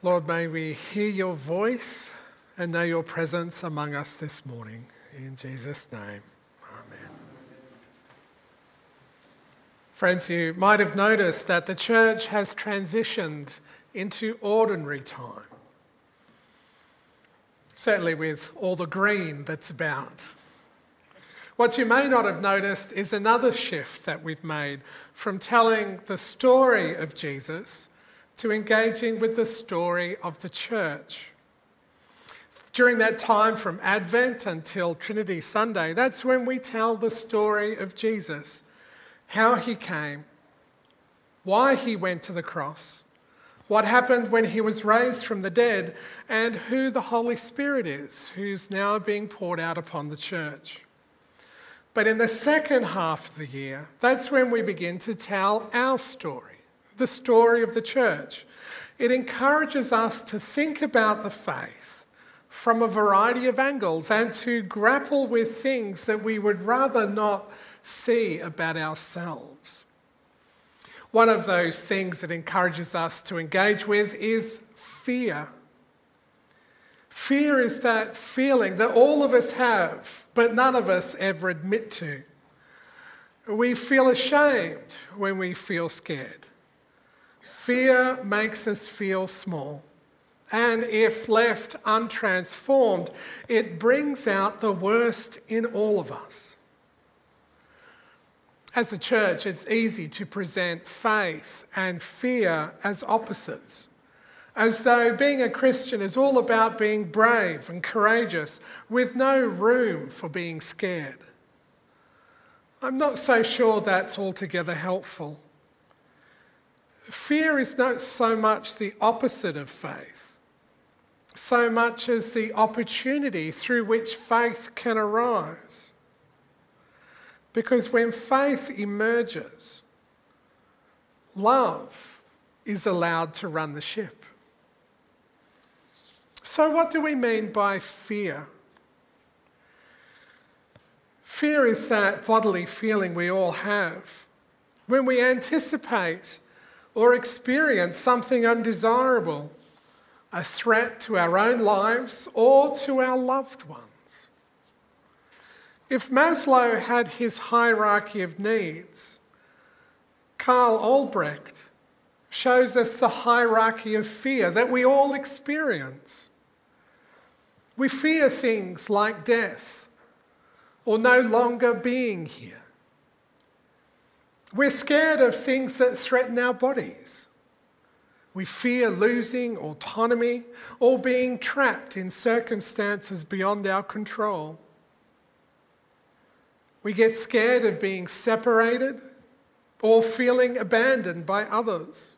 Lord, may we hear your voice and know your presence among us this morning. In Jesus' name, amen. Friends, you might have noticed that the church has transitioned into ordinary time. Certainly with all the green that's about. What you may not have noticed is another shift that we've made from telling the story of Jesus to engaging with the story of the church. During that time from Advent until Trinity Sunday, that's when we tell the story of Jesus, how he came, why he went to the cross, what happened when he was raised from the dead, and who the Holy Spirit is, who's now being poured out upon the church. But in the second half of the year, that's when we begin to tell our story, the story of the church. It encourages us to think about the faith from a variety of angles and to grapple with things that we would rather not see about ourselves. One of those things that encourages us to engage with is fear. Fear is that feeling that all of us have, but none of us ever admit to. We feel ashamed when we feel scared. Fear makes us feel small, and if left untransformed, it brings out the worst in all of us. As a church, it's easy to present faith and fear as opposites, as though being a Christian is all about being brave and courageous with no room for being scared. I'm not so sure that's altogether helpful. Fear is not so much the opposite of faith, so much as the opportunity through which faith can arise. Because when faith emerges, love is allowed to run the ship. So what do we mean by fear? Fear is that bodily feeling we all have when we anticipate or experience something undesirable, a threat to our own lives or to our loved ones. If Maslow had his hierarchy of needs, Karl Albrecht shows us the hierarchy of fear that we all experience. We fear things like death or no longer being here. We're scared of things that threaten our bodies. We fear losing autonomy or being trapped in circumstances beyond our control. We get scared of being separated or feeling abandoned by others.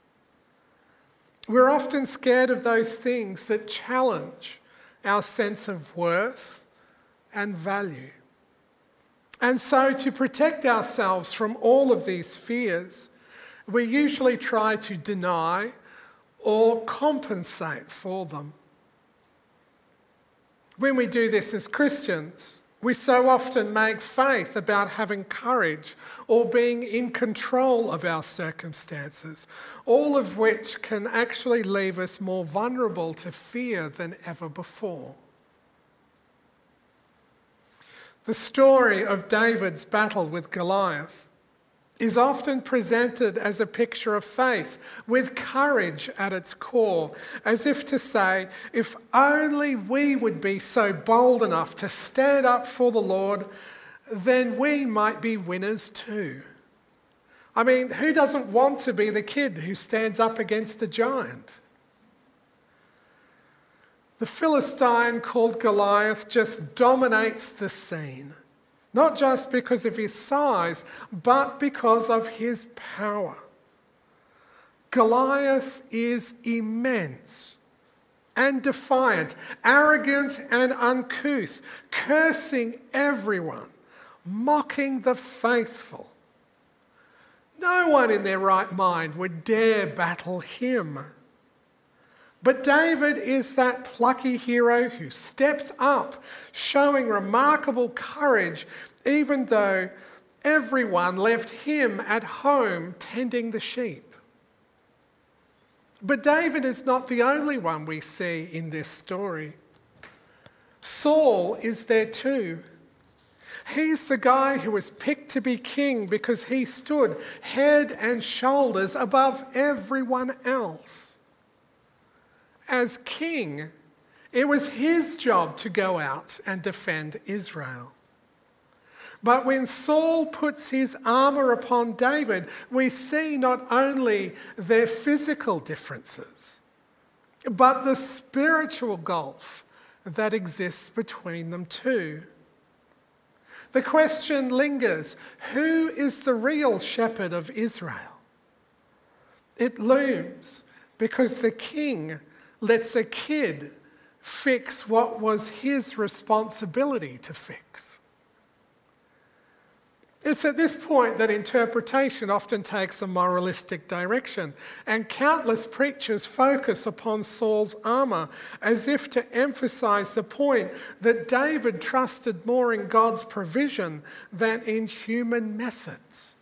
We're often scared of those things that challenge our sense of worth and value. And so to protect ourselves from all of these fears, we usually try to deny or compensate for them. When we do this as Christians, we so often make faith about having courage or being in control of our circumstances, all of which can actually leave us more vulnerable to fear than ever before. The story of David's battle with Goliath is often presented as a picture of faith with courage at its core, as if to say, if only we would be so bold enough to stand up for the Lord, then we might be winners too. I mean, who doesn't want to be the kid who stands up against the giant? The Philistine called Goliath just dominates the scene, not just because of his size, but because of his power. Goliath is immense and defiant, arrogant and uncouth, cursing everyone, mocking the faithful. No one in their right mind would dare battle him. But David is that plucky hero who steps up, showing remarkable courage, even though everyone left him at home tending the sheep. But David is not the only one we see in this story. Saul is there too. He's the guy who was picked to be king because he stood head and shoulders above everyone else. As king, it was his job to go out and defend Israel. But when Saul puts his armour upon David, we see not only their physical differences, but the spiritual gulf that exists between them too. The question lingers, who is the real shepherd of Israel? It looms because the king lets a kid fix what was his responsibility to fix. It's at this point that interpretation often takes a moralistic direction, and countless preachers focus upon Saul's armour as if to emphasise the point that David trusted more in God's provision than in human methods.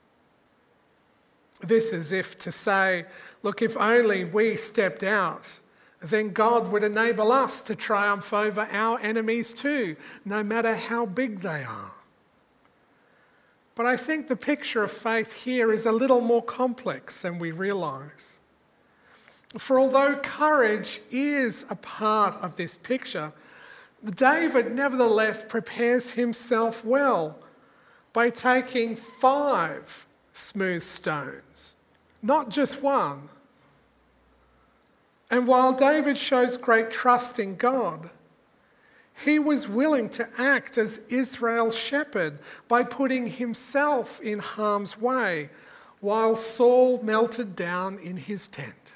This is as if to say, look, if only we stepped out, then God would enable us to triumph over our enemies too, no matter how big they are. But I think the picture of faith here is a little more complex than we realise. For although courage is a part of this picture, David nevertheless prepares himself well by taking 5 smooth stones, not just one. And while David shows great trust in God, he was willing to act as Israel's shepherd by putting himself in harm's way while Saul melted down in his tent.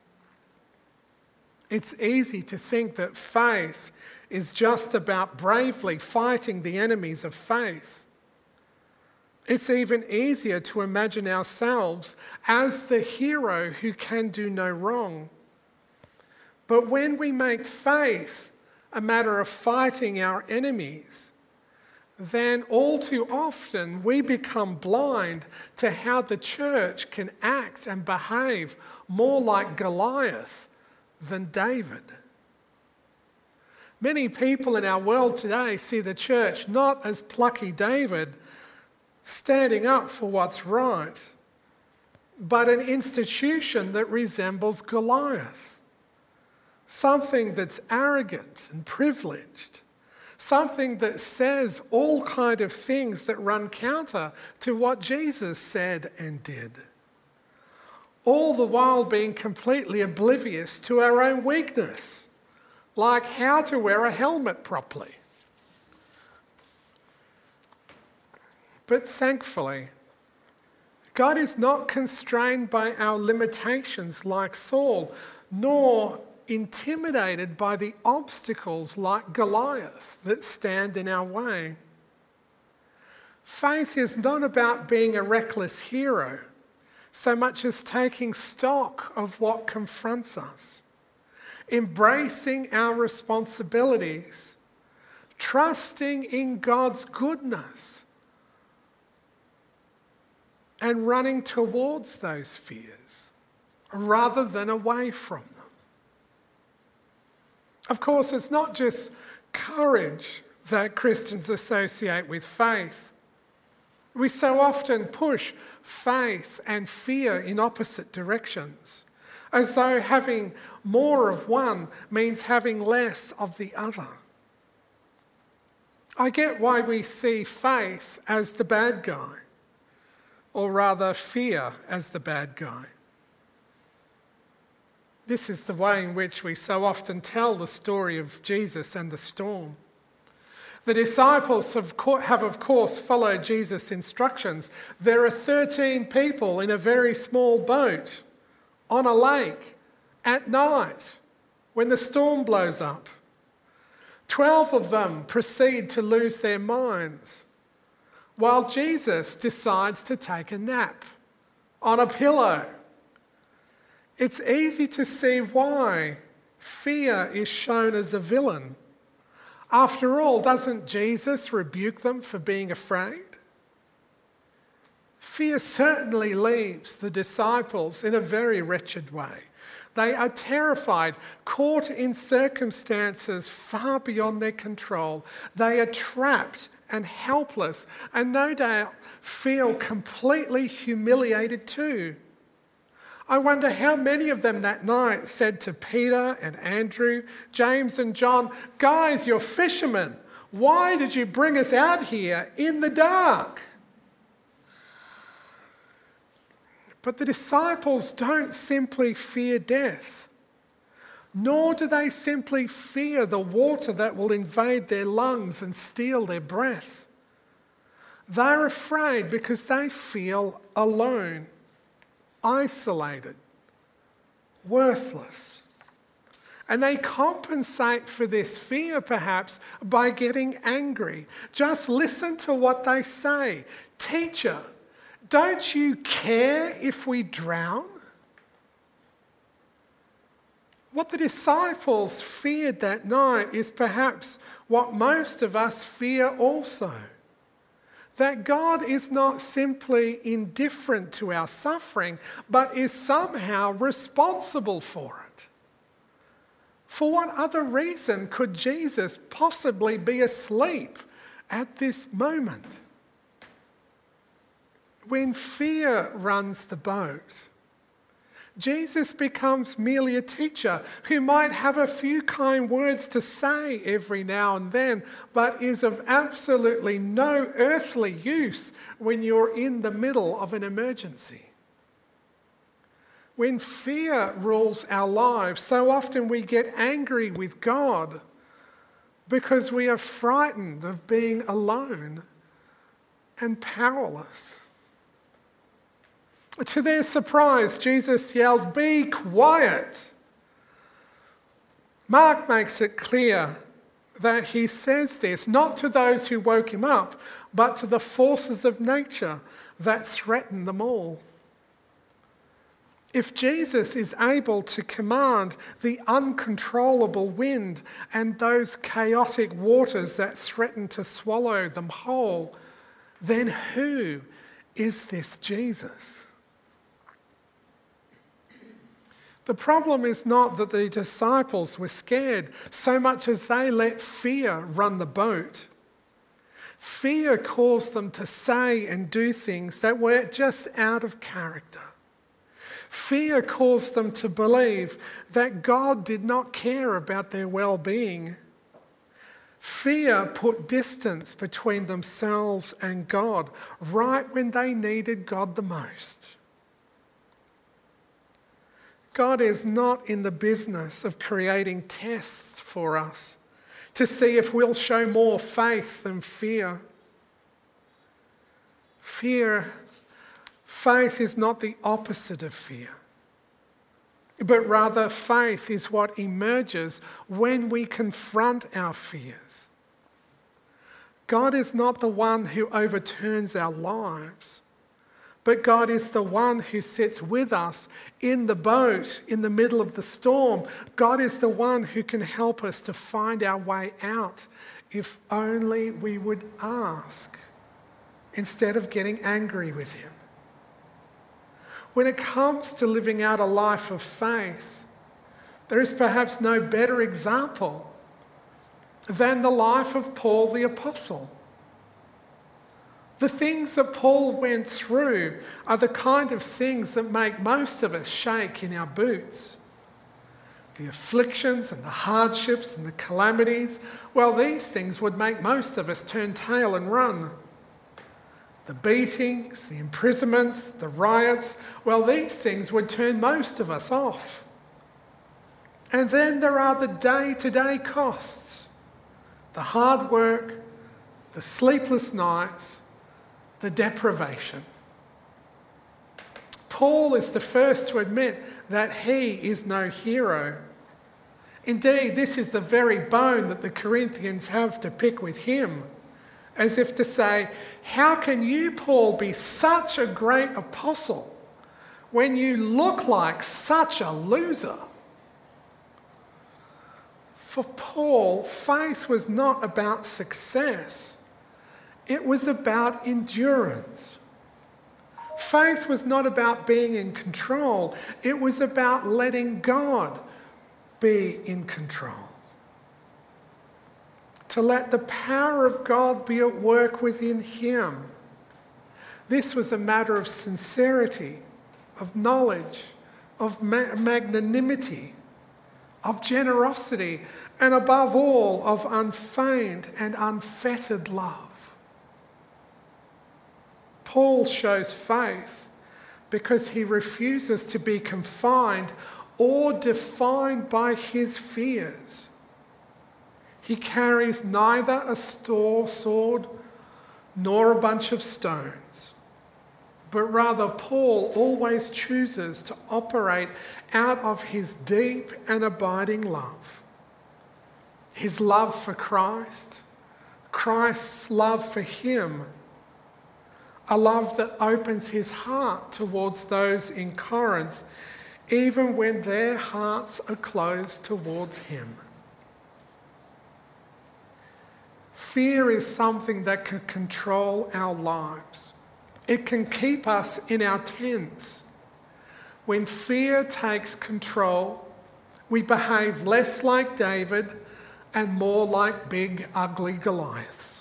It's easy to think that faith is just about bravely fighting the enemies of faith. It's even easier to imagine ourselves as the hero who can do no wrong. But when we make faith a matter of fighting our enemies, then all too often we become blind to how the church can act and behave more like Goliath than David. Many people in our world today see the church not as plucky David standing up for what's right, but an institution that resembles Goliath. Something that's arrogant and privileged. Something that says all kind of things that run counter to what Jesus said and did. All the while being completely oblivious to our own weakness, like how to wear a helmet properly. But thankfully, God is not constrained by our limitations like Saul, nor intimidated by the obstacles like Goliath that stand in our way. Faith is not about being a reckless hero, so much as taking stock of what confronts us, embracing our responsibilities, trusting in God's goodness, and running towards those fears rather than away from them. Of course, it's not just courage that Christians associate with faith. We so often push faith and fear in opposite directions, as though having more of one means having less of the other. I get why we see faith as the bad guy, or rather fear as the bad guy. This is the way in which we so often tell the story of Jesus and the storm. The disciples have of course followed Jesus' instructions. There are 13 people in a very small boat on a lake at night when the storm blows up. 12 of them proceed to lose their minds, while Jesus decides to take a nap on a pillow. It's easy to see why fear is shown as a villain. After all, doesn't Jesus rebuke them for being afraid? Fear certainly leaves the disciples in a very wretched way. They are terrified, caught in circumstances far beyond their control. They are trapped and helpless, and no doubt feel completely humiliated too. I wonder how many of them that night said to Peter and Andrew, James and John, "Guys, you're fishermen. Why did you bring us out here in the dark?" But the disciples don't simply fear death, nor do they simply fear the water that will invade their lungs and steal their breath. They're afraid because they feel alone, isolated, worthless. And they compensate for this fear perhaps by getting angry. Just listen to what they say. "Teacher, don't you care if we drown?" What the disciples feared that night is perhaps what most of us fear also. That God is not simply indifferent to our suffering, but is somehow responsible for it. For what other reason could Jesus possibly be asleep at this moment? When fear runs the boat, Jesus becomes merely a teacher who might have a few kind words to say every now and then, but is of absolutely no earthly use when you're in the middle of an emergency. When fear rules our lives, so often we get angry with God because we are frightened of being alone and powerless. To their surprise, Jesus yells, "Be quiet." Mark makes it clear that he says this not to those who woke him up, but to the forces of nature that threaten them all. If Jesus is able to command the uncontrollable wind and those chaotic waters that threaten to swallow them whole, then who is this Jesus? The problem is not that the disciples were scared so much as they let fear run the boat. Fear caused them to say and do things that were just out of character. Fear caused them to believe that God did not care about their well-being. Fear put distance between themselves and God right when they needed God the most. God is not in the business of creating tests for us to see if we'll show more faith than fear. Faith is not the opposite of fear, but rather faith is what emerges when we confront our fears. God is not the one who overturns our lives, but God is the one who sits with us in the boat in the middle of the storm. God is the one who can help us to find our way out if only we would ask instead of getting angry with him. When it comes to living out a life of faith, there is perhaps no better example than the life of Paul the Apostle. The things that Paul went through are the kind of things that make most of us shake in our boots. The afflictions and the hardships and the calamities, well, these things would make most of us turn tail and run. The beatings, the imprisonments, the riots, well, these things would turn most of us off. And then there are the day-to-day costs, the hard work, the sleepless nights, the deprivation. Paul is the first to admit that he is no hero. Indeed, this is the very bone that the Corinthians have to pick with him, as if to say, how can you, Paul, be such a great apostle when you look like such a loser? For Paul, faith was not about success. It was about endurance. Faith was not about being in control. It was about letting God be in control. To let the power of God be at work within him. This was a matter of sincerity, of knowledge, of magnanimity, of generosity, and above all, of unfeigned and unfettered love. Paul shows faith because he refuses to be confined or defined by his fears. He carries neither a sword nor a bunch of stones, but rather Paul always chooses to operate out of his deep and abiding love. His love for Christ, Christ's love for him, a love that opens his heart towards those in Corinth, even when their hearts are closed towards him. Fear is something that can control our lives. It can keep us in our tents. When fear takes control, we behave less like David and more like big, ugly Goliaths.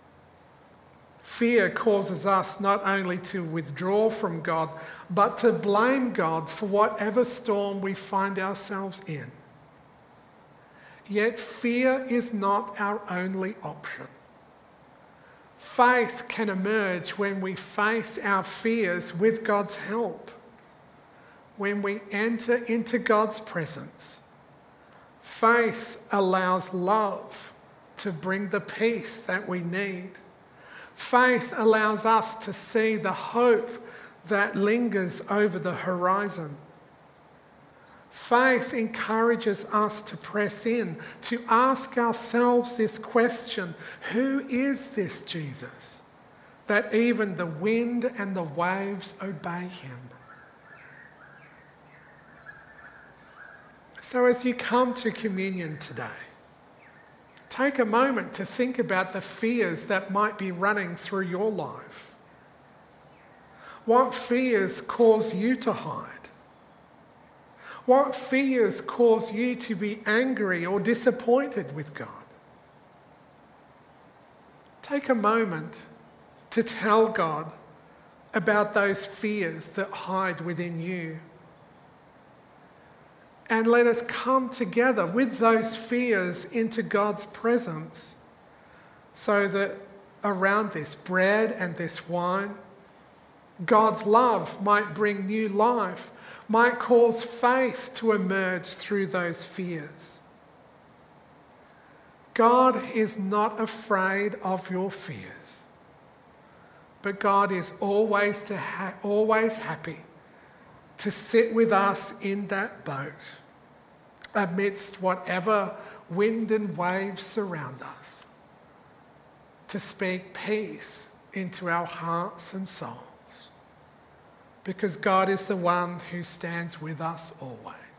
Fear causes us not only to withdraw from God, but to blame God for whatever storm we find ourselves in. Yet fear is not our only option. Faith can emerge when we face our fears with God's help, when we enter into God's presence. Faith allows love to bring the peace that we need. Faith allows us to see the hope that lingers over the horizon. Faith encourages us to press in, to ask ourselves this question: who is this Jesus, that even the wind and the waves obey him? So as you come to communion today, take a moment to think about the fears that might be running through your life. What fears cause you to hide? What fears cause you to be angry or disappointed with God? Take a moment to tell God about those fears that hide within you. And let us come together with those fears into God's presence so that around this bread and this wine, God's love might bring new life, might cause faith to emerge through those fears. God is not afraid of your fears, but God is always happy to sit with us in that boat amidst whatever wind and waves surround us, to speak peace into our hearts and souls, because God is the one who stands with us always.